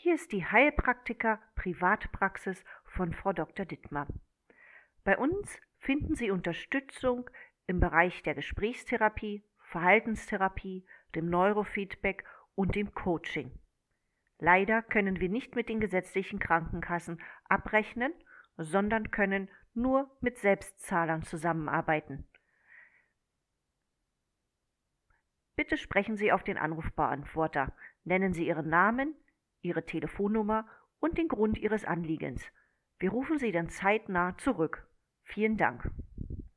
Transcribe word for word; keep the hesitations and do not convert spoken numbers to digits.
Hier ist die Heilpraktiker-Privatpraxis von Frau Doktor Dittmar. Bei uns finden Sie Unterstützung im Bereich der Gesprächstherapie, Verhaltenstherapie, dem Neurofeedback und dem Coaching. Leider können wir nicht mit den gesetzlichen Krankenkassen abrechnen, sondern können nur mit Selbstzahlern zusammenarbeiten. Bitte sprechen Sie auf den Anrufbeantworter. Nennen Sie Ihren Namen, Ihre Telefonnummer und den Grund Ihres Anliegens. Wir rufen Sie dann zeitnah zurück. Vielen Dank.